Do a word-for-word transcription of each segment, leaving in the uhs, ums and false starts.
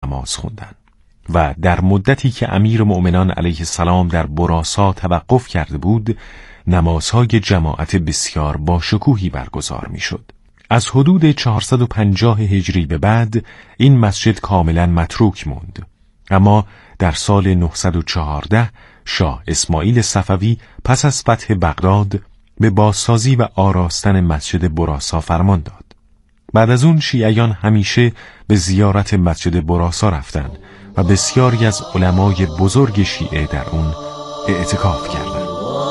نماز خوندن و در مدتی که امیر مؤمنان علیه السلام در براسا توقف کرده بود، نمازهای جماعت بسیار با شکوهی برگزار میشد. از حدود چهارصد و پنجاه هجری به بعد این مسجد کاملا متروک موند، اما در سال نهصد و چهارده شاه اسماعیل صفوی پس از فتح بغداد به بازسازی و آراستن مسجد براسا فرمان داد. بعد از اون شیعیان همیشه به زیارت مسجد براسا رفتند و بسیاری از علمای بزرگ شیعه در اون اعتکاف کردند.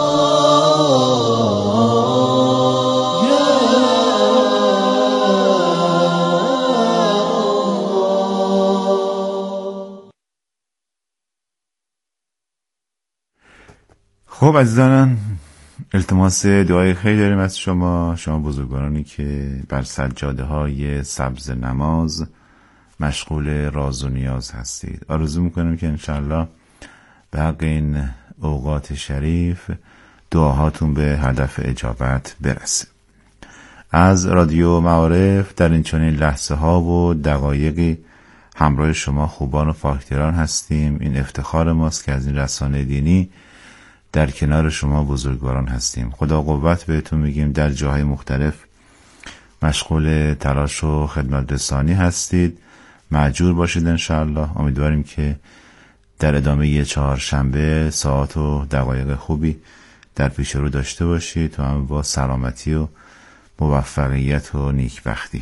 خب عزیزان، التماس دعای خیلی داریم از شما شما بزرگوارانی که بر سجاده های سبز نماز مشغول راز و نیاز هستید. آرزو میکنم که انشالله به حق این اوقات شریف دعاهاتون به هدف اجابت برسه. از رادیو معارف در این چنین لحظه ها و دقایقی همراه شما خوبان و فاکتران هستیم. این افتخار ماست که از این رسانه دینی در کنار شما بزرگواران هستیم. خدا قوت بهتون میگیم. در جاهای مختلف مشغول تلاش و خدمت رسانی هستید، مأجور باشید انشاءالله. امیدواریم که در ادامه چهارشنبه ساعت و دقایق خوبی در پیش رو داشته باشید و هم با سلامتی و موفقیت و نیکبختی.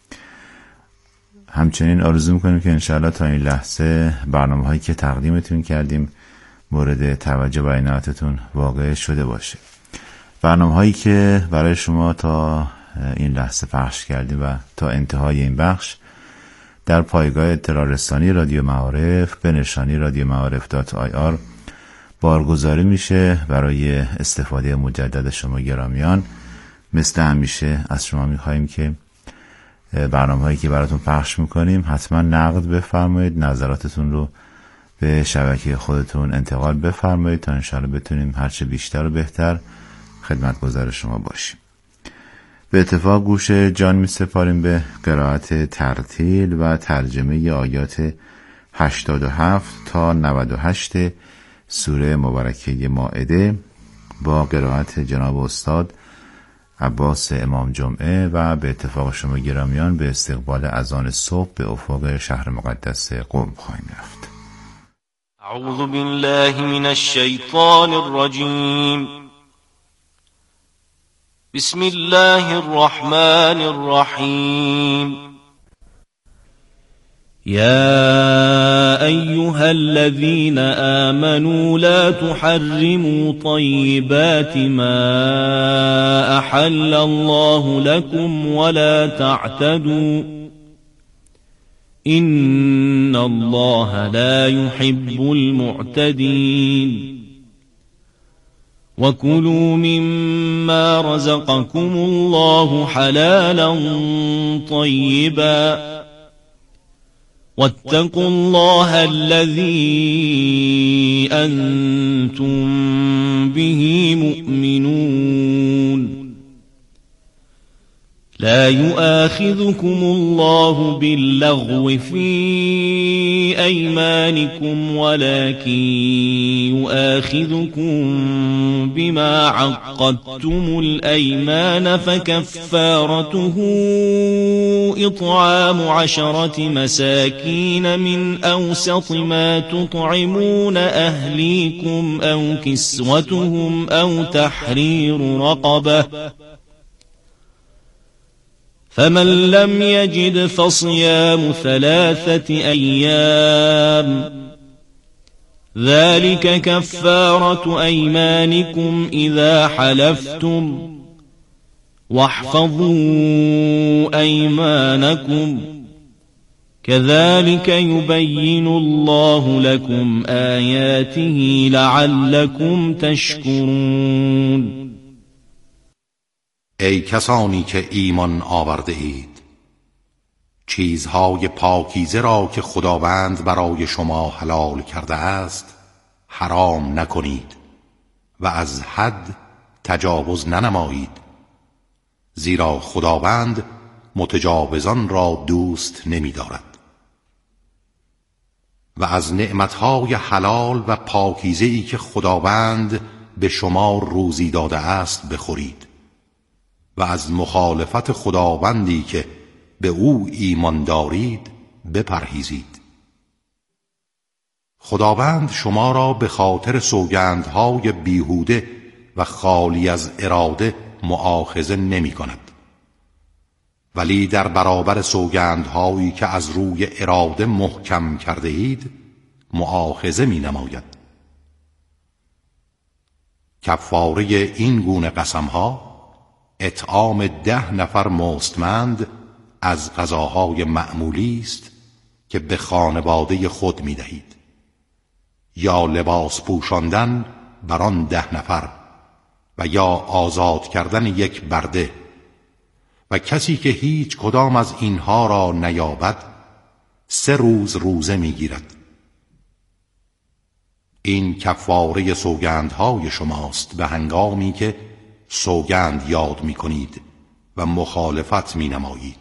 همچنین آرزو میکنیم که انشاءالله تا این لحظه برنامه هایی که تقدیمتون کردیم مورد توجه و عنایتتون واقع شده باشه. برنامه هایی که برای شما تا این لحظه پخش کردیم و تا انتهای این بخش در پایگاه اطلاع رسانی رادیو معارف به نشانی رادیو معارف دات آی آر بارگذاری میشه برای استفاده مجدد شما گرامیان. مثل همیشه از شما میخواییم که برنامه هایی که براتون پخش میکنیم حتما نقد بفرمایید، نظراتتون رو به شبکه خودتون انتقال بفرمایید تا انشاءالله بتونیم هرچه بیشتر و بهتر خدمتگزار شما باشیم. به اتفاق گوش جان می سپاریم به قرائت ترتیل و ترجمه آیات هشتاد و هفت تا نود و هشت سوره مبارکه مائده با قرائت جناب استاد عباس امام جمعه و به اتفاق شما گرامیان به استقبال اذان صبح به افق شهر مقدس قم خواهیم رفت. اعوذ بالله من الشیطان الرجیم. بسم الله الرحمن الرحیم. يا أيها الذين آمنوا لا تحرموا طيبات ما أحل الله لكم ولا تعتدوا إن الله لا يحب المعتدين وكلوا مما رزقكم الله حلالا طيبا واتقوا الله الذي أنتم به مؤمنون لا يؤاخذكم الله باللغو في أيمانكم ولكن يؤاخذكم بما عقدتم الأيمان فكفارته إطعام عشرة مساكين من أوسط ما تطعمون أهليكم أو كسوتهم أو تحرير رقبة فمن لم يجد فصيام ثلاثة أيام ذلك كفارة أيمانكم إذا حلفتم واحفظوا أيمانكم كذلك يبين الله لكم آياته لعلكم تشكرون. ای کسانی که ایمان آورده اید، چیزهای پاکیزه را که خداوند برای شما حلال کرده است حرام نکنید و از حد تجاوز ننمایید، زیرا خداوند متجاوزان را دوست نمی دارد. و از نعمتهای حلال و پاکیزه‌ای که خداوند به شما روزی داده است بخورید و از مخالفت خداوندی که به او ایمان دارید بپرهیزید. خداوند شما را به خاطر سوگندهای بیهوده و خالی از اراده مؤاخذه نمی کند، ولی در برابر سوگندهایی که از روی اراده محکم کرده اید مؤاخذه می نماید. کفاره این گونه قسمها اطعام ده نفر مستمند از غذاهای معمولی است که به خانواده خود می دهید، یا لباس پوشاندن بر آن ده نفر و یا آزاد کردن یک برده، و کسی که هیچ کدام از اینها را نیابد سه روز روزه می گیرد. این کفاره سوگندهای شماست به هنگامی که سوگند یاد می کنید و مخالفت می نمایید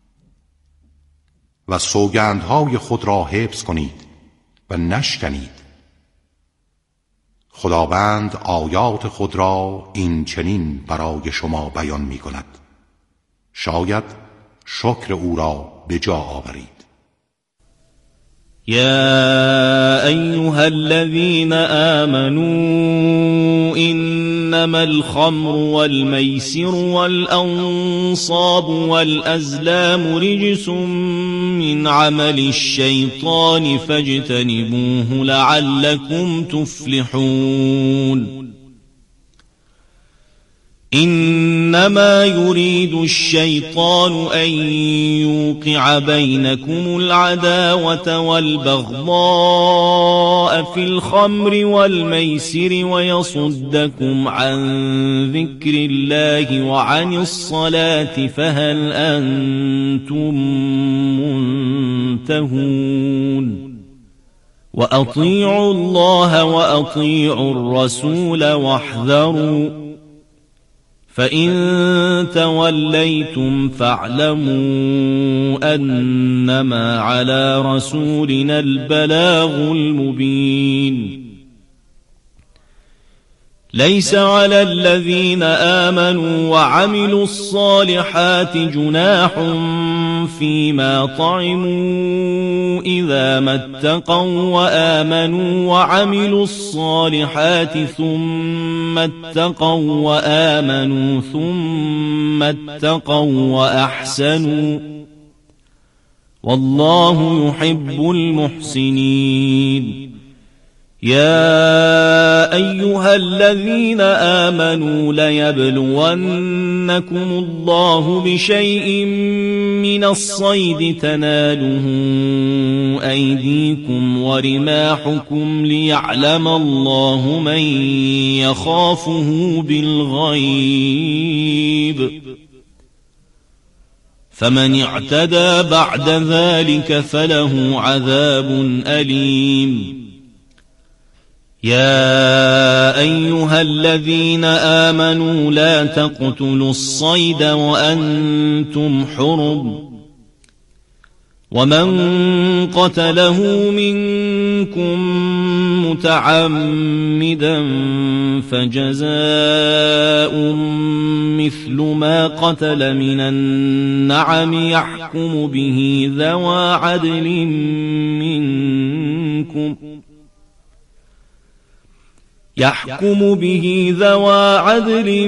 و سوگندهای خود را حفظ کنید و نشکنید. خداوند آیات خود را این چنین برای شما بیان می کند، شاید شکر او را به جا آورید. يا أيها الذين آمنوا إنما الخمر والميسر والأنصاب والأزلام رجس من عمل الشيطان فاجتنبوه لعلكم تفلحون. إنما يريد الشيطان أن يوقع بينكم العداوة والبغضاء في الخمر والميسر ويصدكم عن ذكر الله وعن الصلاة فهل أنتم منتهون. وأطيعوا الله وأطيعوا الرسول واحذروا فإن توليتم فاعلموا أنما على رسولنا البلاغ المبين. ليس على الذين آمنوا وعملوا الصالحات جناح فيما طعموا إذا ما اتقوا وآمنوا وعملوا الصالحات ثم اتقوا وآمنوا ثم اتقوا وأحسنوا والله يحب المحسنين. يا أيها الذين آمنوا ليبلونكم الله بشيء من الصيد تناله أيديكم ورماحكم ليعلم الله من يخافه بالغيب فمن اعتدى بعد ذلك فله عذاب أليم. يا أيها الذين آمنوا لا تقتلوا الصيد وأنتم حرم ومن قتله منكم متعمدا فجزاء مثل ما قتل من النعم يحكم به ذوى عدل منكم يحكم به ذوى عدل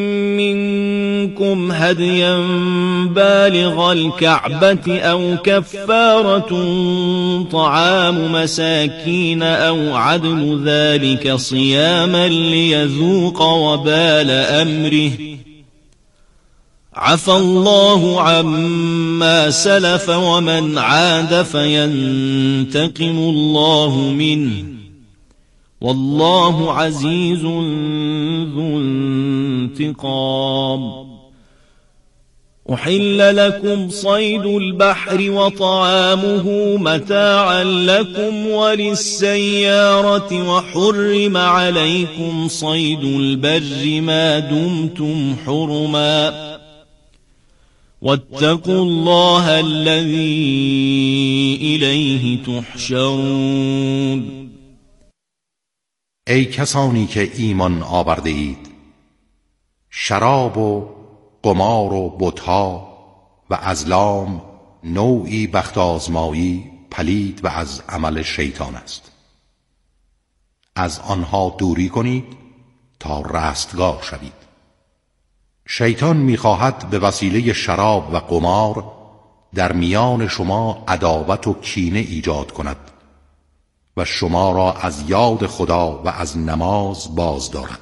منكم هديا بالغ الكعبة أو كفارة طعام مساكين أو عدل ذلك صياما ليذوق وبال أمره عفى الله عما سلف ومن عاد فينتقم الله منه والله عزيز ذو انتقام. أحل لكم صيد البحر وطعامه متاعا لكم وللسيارة وحرم عليكم صيد البر ما دمتم حرما واتقوا الله الذي إليه تحشرون. ای کسانی که ایمان آورده اید، شراب و قمار و بتها و ازلام نوعی بخت آزمایی پلید و از عمل شیطان است. از آنها دوری کنید تا رستگار شوید. شیطان می‌خواهد به وسیله شراب و قمار در میان شما عداوت و کینه ایجاد کند و شما را از یاد خدا و از نماز باز دارد.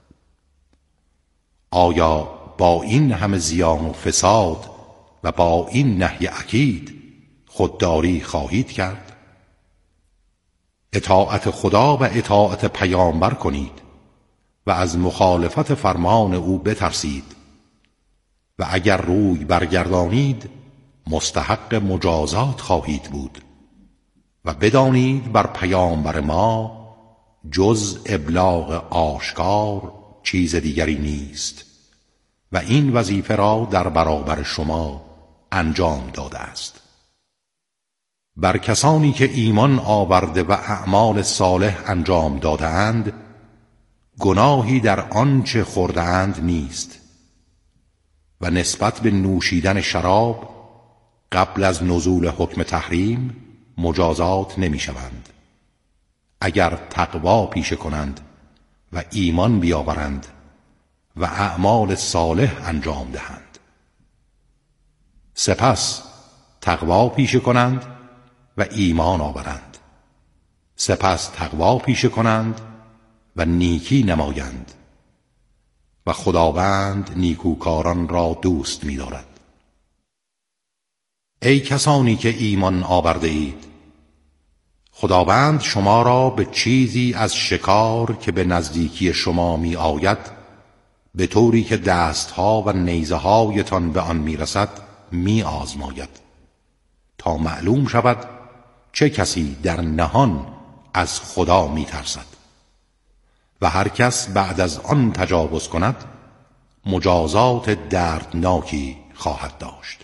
آیا با این همه زیان و فساد و با این نهی اکید خودداری خواهید کرد؟ اطاعت خدا و اطاعت پیامبر کنید و از مخالفت فرمان او بترسید و اگر روی برگردانید مستحق مجازات خواهید بود و بدانید بر پیامبر ما جز ابلاغ آشکار چیز دیگری نیست و این وظیفه را در برابر شما انجام داده است. بر کسانی که ایمان آورده و اعمال صالح انجام داده‌اند گناهی در آنچه خورده‌اند نیست و نسبت به نوشیدن شراب قبل از نزول حکم تحریم مجازات نمی شوند اگر تقوا پیشه کنند و ایمان بیاورند و اعمال صالح انجام دهند. سپس تقوا پیشه کنند و ایمان آورند، سپس تقوا پیشه کنند و نیکی نمایند و خداوند نیکوکاران را دوست می دارد. ای کسانی که ایمان آورده اید، خداوند شما را به چیزی از شکار که به نزدیکی شما می آید به طوری که دستها و نیزه هایتان به آن می رسد می آزماید تا معلوم شود چه کسی در نهان از خدا می ترسد و هر کس بعد از آن تجاوز کند مجازات دردناکی خواهد داشت.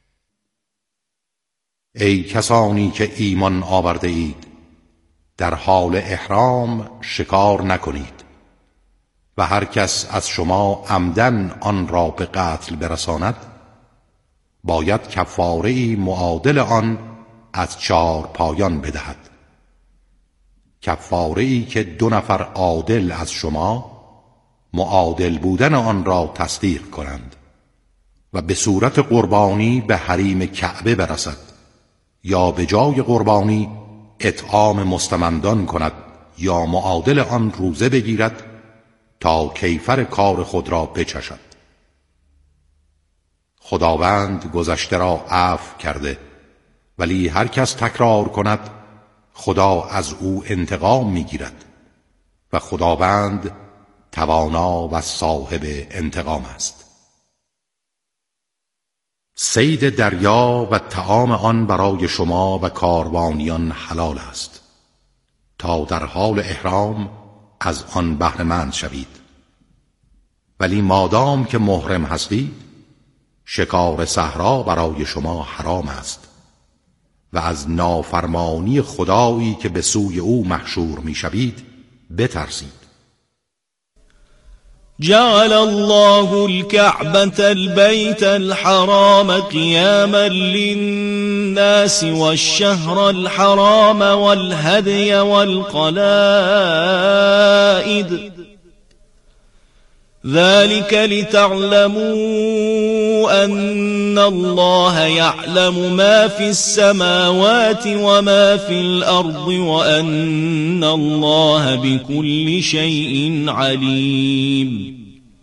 ای کسانی که ایمان آورده اید، در حال احرام شکار نکنید و هر کس از شما عمدن آن را به قتل برساند باید کفاره‌ای معادل آن از چهار پایان بدهد، کفاره‌ای که دو نفر عادل از شما معادل بودن آن را تصدیق کنند و به صورت قربانی به حریم کعبه برسد یا به جای قربانی اطعام مستمندان کند یا معادل آن روزه بگیرد تا کیفر کار خود را بچشد. خداوند گذشته را عفو کرده، ولی هر کس تکرار کند خدا از او انتقام میگیرد و خداوند توانا و صاحب انتقام است. صید دریا و طعام آن برای شما و کاروانیان حلال است تا در حال احرام از آن بهره مند شوید، ولی مادام که محرم هستید شکار صحرا برای شما حرام است و از نافرمانی خدایی که به سوی او محشور می شوید بترسید. جعل الله الكعبة البيت الحرام قياما للناس والشهر الحرام والهدي والقلائد ذلك لتعلموا أن الله يعلم ما في السماوات وما في الأرض وأن الله بكل شيء عليم.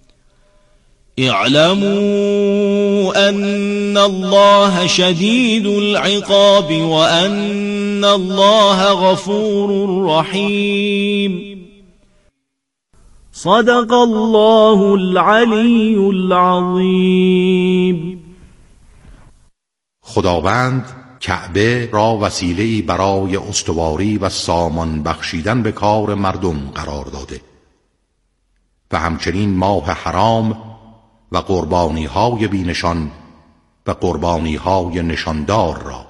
اعلموا أن الله شديد العقاب وأن الله غفور رحيم. صدق الله العلی العظیم. خداوند کعبه را وسیله‌ای برای استواری و سامان بخشیدن به کار مردم قرار داده و همچنین ماه حرام و قربانی های بینشان و قربانی های نشاندار را.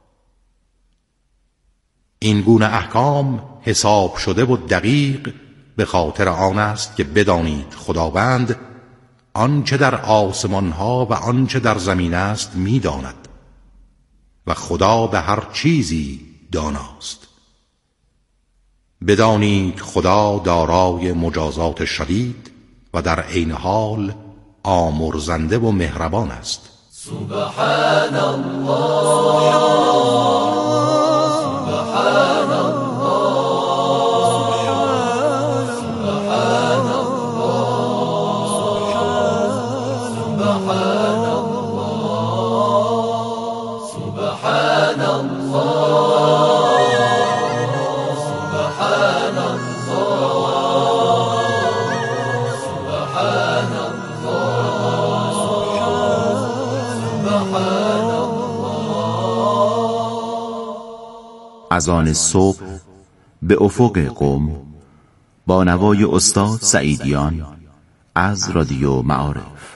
این گونه احکام حساب شده و دقیق به خاطر آن است که بدانید خداوند آنچه در آسمان ها و آنچه در زمین است می‌داند و خدا به هر چیزی داناست. بدانید خدا دارای مجازات شدید و در عین حال آمرزنده و مهربان است. سبحان الله سبحان الله سبحان الله سبحان الله سبحان الله سبحان الله سبحان از آن صبح به افق قم با نوای استاد سعیدیان از رادیو معارف.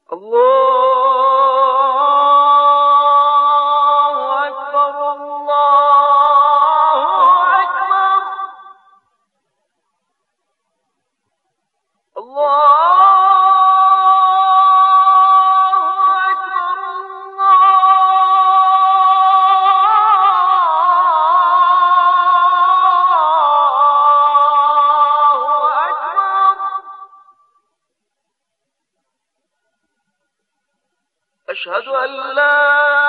أشهد أن لا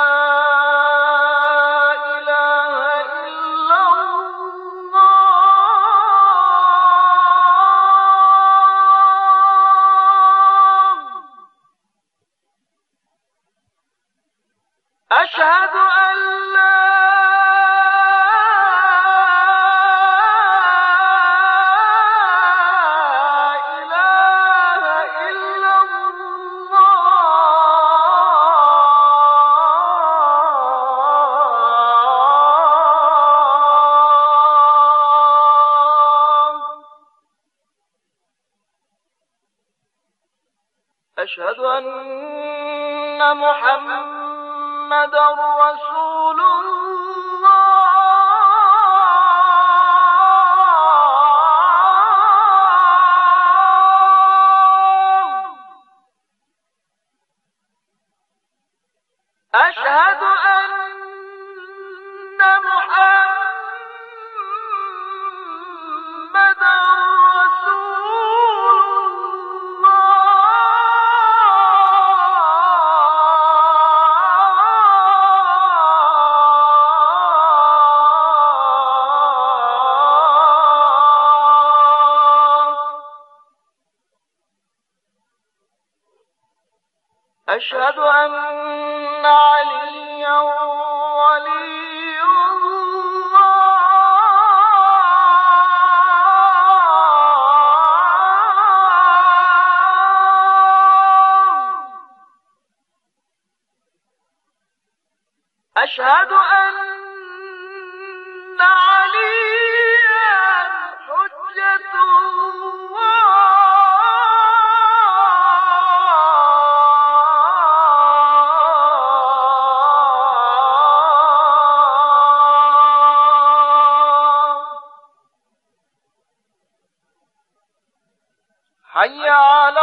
إله إلا الله أشهد أن لا أشهد أن محمدا رسول الله أشهد أن محمدا أشهد أن عليا ولي الله أشهد أن عليا حجة حي على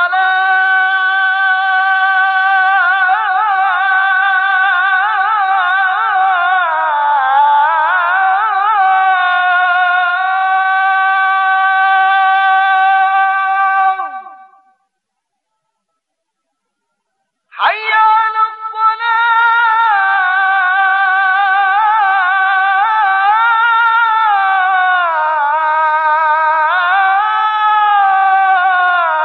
الصلاة حي على الصلاة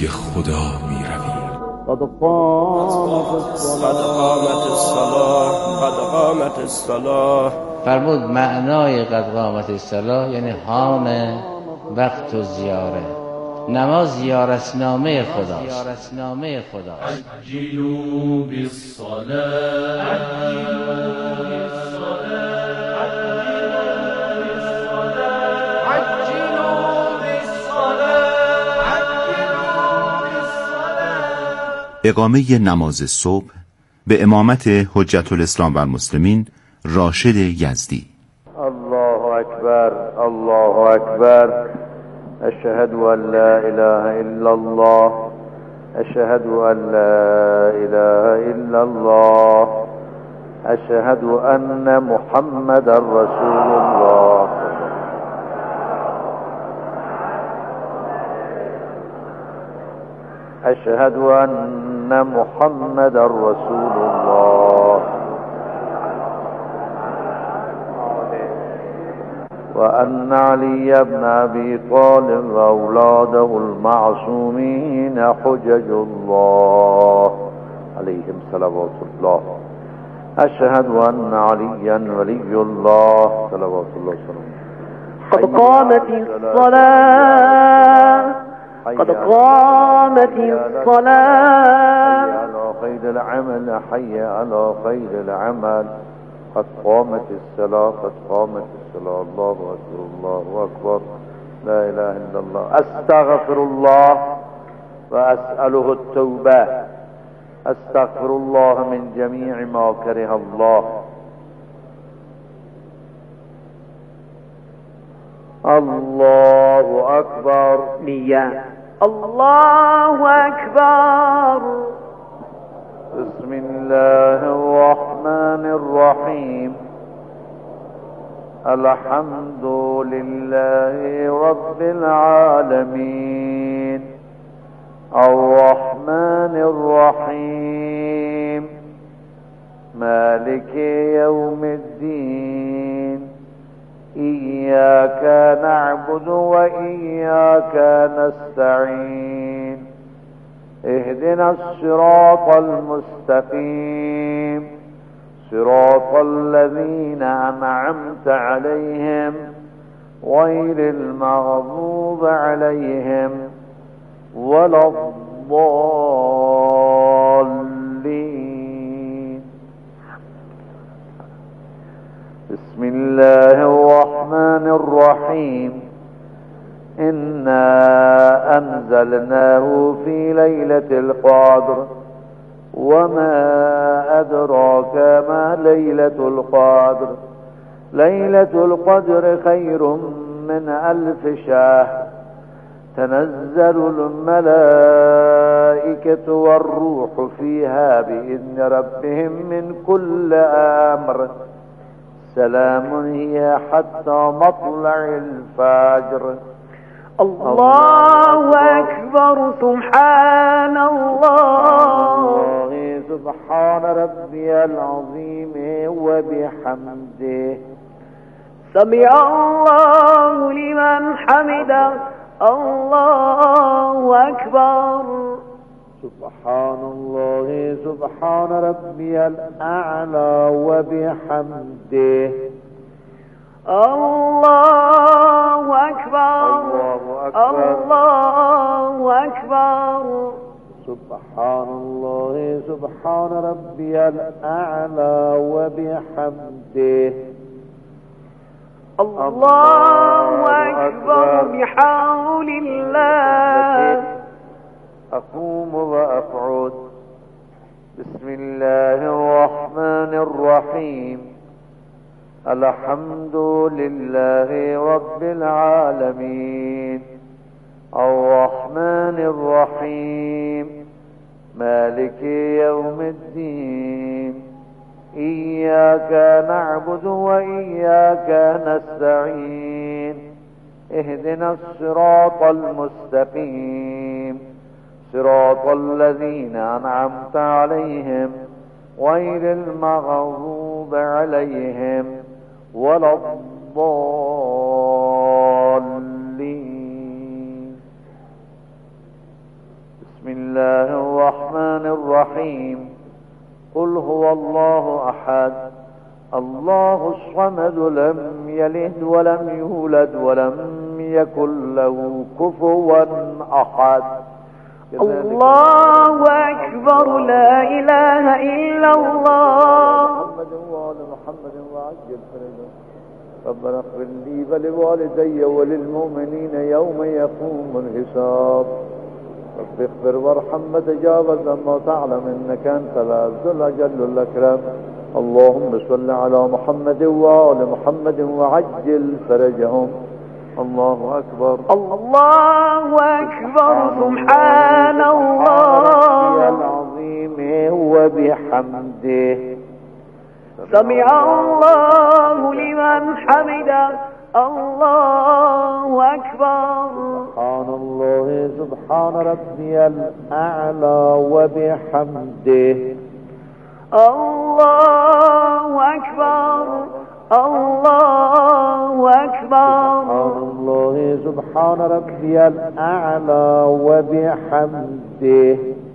خدا می رویم. قد قامت الصلاة قد قامت الصلاة. فرمود معنای قد قامت الصلاة یعنی حان وقت و زیاره. نماز زیارتنامه خدا. زیارتنامه خدا. عجلوا بالصلاة. اقامه نماز صبح به امامت حجت الاسلام و المسلمین راشد یزدی. الله اکبر الله اکبر. اشهد ان لا اله الا الله. اشهد ان لا اله الا الله. اشهد ان محمد رسول الله. اشهد ان محمد رسول الله. وأن علي بن أبي طالب وأولاده المعصومين حجج الله عليهم صلوات الله. أشهد أن عليا ولي الله صلوات الله وسلامه. قد قامت الصلاة قد قامت الصلاة. حي على خير العمل حي على خير العمل. قد قامت الصلاة قد قامت الصلاة. الله أكبر الله أكبر. لا إله إلا الله. أستغفر الله وأسأله التوبة. أستغفر الله من جميع ما كره الله. الله أكبر. نية. الله أكبر. بسم الله الرحمن الرحيم. الحمد لله رب العالمين. الرحمن الرحيم. مالك يوم الدين. إياك نعبد وإياك نستعين. اهدنا الصراط المستقيم. صراط الذين أنعمت عليهم غير المغضوب عليهم ولا الضالين. بسم الله الرحمن الرحيم. إنا أنزلناه في ليلة القدر. وما أدراك ما ليلة القدر. ليلة القدر خير من ألف شهر. تنزل الملائكة والروح فيها بإذن ربهم من كل أمر. سلام هي حتى مطلع الفجر. الله أكبر. سبحان الله. سبحان ربي العظيم وبحمده. سمع الله لمن حمده. الله أكبر. سبحان الله سبحان ربي الأعلى وبحمده. الله أكبر. الله أكبر. سبحان الله سبحان ربي الأعلى وبحمده. الله أكبر. بحول الله. أقوم وأقعد. بسم الله الرحمن الرحيم. الحمد لله رب العالمين. الرحمن الرحيم. مالك يوم الدين. إياك نعبد وإياك نستعين. اهدنا الصراط المستقيم. صراط الذين أنعمت عليهم غير المغضوب عليهم ولا الضالين. بسم الله الرحمن الرحيم قل هو الله أحد الله الصمد لم يلد ولم يولد ولم يكن له كفوا أحد. الله أكبر لا إله إلا الله. محمد وآل محمد وعجل فرجهم. ربنا اغفر لي ولوالدي وللمؤمنين يوم يقوم الحساب. رب اغفر وارحم وتجاوز ما تعلم انك انت العز الاجل الاكرم. اللهم صل على محمد وآل محمد وعجل فرجهم. الله أكبر الله أكبر سبحان الله العظيم وبحمده. سمع الله لمن حمده. الله أكبر. سبحان الله سبحان ربي الأعلى وبحمده. الله أكبر الله أكبر. سبحان الله سبحان ربي الأعلى وبحمده.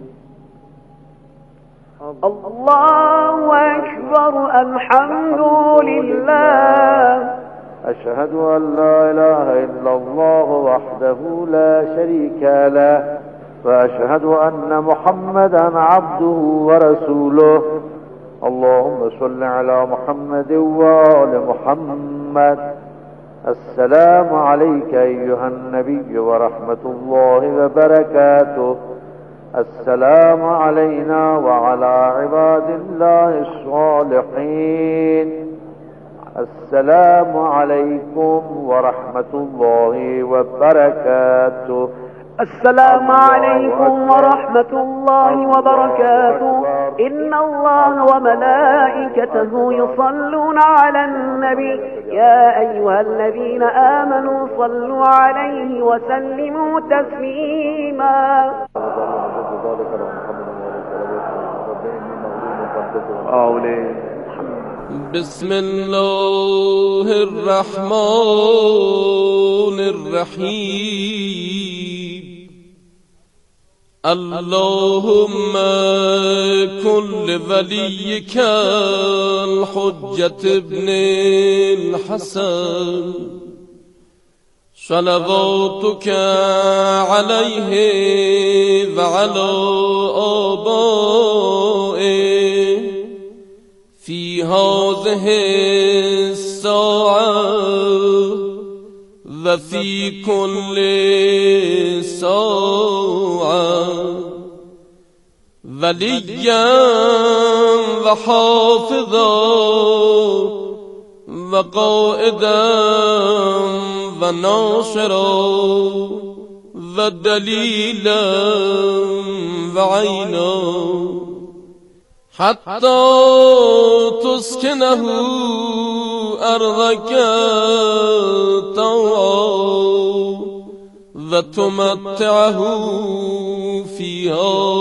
الله أكبر الحمد لله. أشهد أن لا إله إلا الله وحده لا شريك له وأشهد أن محمدا عبده ورسوله. اللهم صل على محمد وآل محمد. السلام عليك أيها النبي ورحمة الله وبركاته. السلام علينا وعلى عباد الله الصالحين. السلام عليكم ورحمة الله وبركاته. السلام عليكم ورحمة الله وبركاته. إن الله وملائكته يصلون على النبي يا أيها الذين آمنوا صلوا عليه وسلموا تسليما. بسم الله الرحمن الرحيم. اللهم كن لوليك الحجة ابن الحسن صلواتك عليه وعلى آبائه في هذه الساعة وفي كل ساعة وليا وحافظا وقائدا وناصرا ودليلا وعينا حتى تسكنه أرضك طوعا وتمتعه فيها